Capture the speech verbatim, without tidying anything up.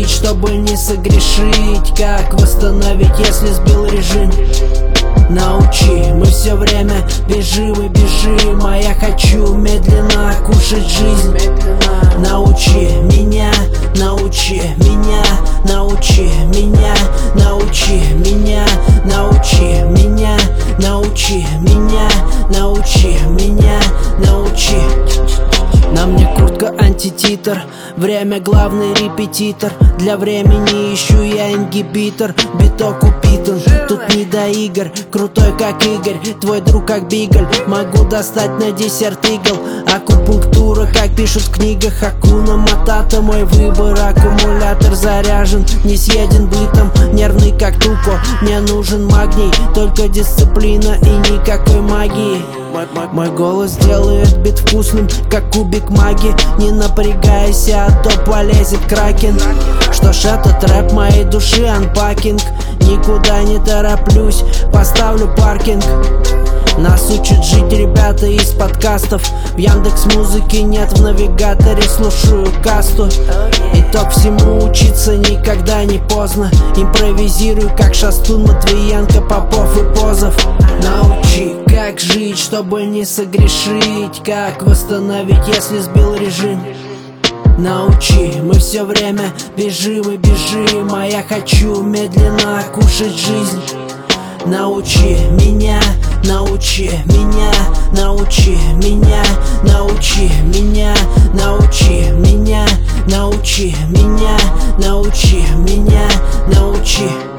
жить, чтобы не согрешить? Как восстановить, если сбил режим? Научи, мы все время бежим и бежим, а я хочу медленно кушать жизнь. Научи меня, научи меня, научи меня, научи меня, научи меня, научи меня, научи меня, научи. На мне куртка антититр, время главный репетитор. Для времени ищу я ингибитор, биток упитан, тут не до игр. Крутой как Игорь, твой друг как Бигль. Могу достать на десерт игл. Акупунктура, как пишут в книгах. Акуна Матата, мой выбор. Аккумулятор заряжен, не съеден бытом. Нервный как Туко, мне нужен магний. Только дисциплина и никакой магии. Мой, мой, мой голос делает бит вкусным, как кубик маги. Не напрягайся, а то полезет кракен. Что ж, этот рэп моей души анпакинг. Никуда не тороплюсь, поставлю паркинг. Нас учат жить ребята из подкастов. В Яндекс.Музыке нет, в навигаторе слушаю касту. Итог всему учиться никогда не поздно. Импровизирую как Шастун, Матвиенко, Попов и Позов. Научи, как жить, чтобы не согрешить? Как восстановить, если сбил режим? Научи, мы все время бежим и бежим, а я хочу медленно кушать жизнь. Научи меня, научи меня, научи меня, научи меня, научи меня, научи меня, научи меня, научи.